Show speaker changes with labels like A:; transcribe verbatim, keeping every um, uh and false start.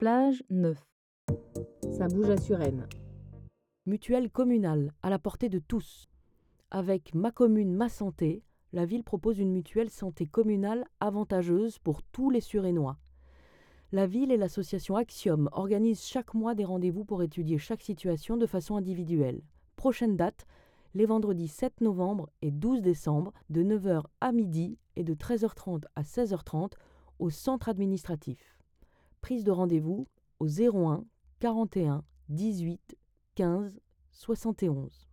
A: Plage neuf. Ça bouge à Suresnes.
B: Mutuelle communale, à la portée de tous. Avec Ma Commune, Ma Santé, la ville propose une mutuelle santé communale avantageuse pour tous les Suresnois. La ville et l'association Axiom organisent chaque mois des rendez-vous pour étudier chaque situation de façon individuelle. Prochaine date, les vendredis sept novembre et douze décembre, de neuf heures à midi et de treize heures trente à seize heures trente au centre administratif. Prise de rendez-vous au zéro un quarante et un dix-huit quinze soixante et onze.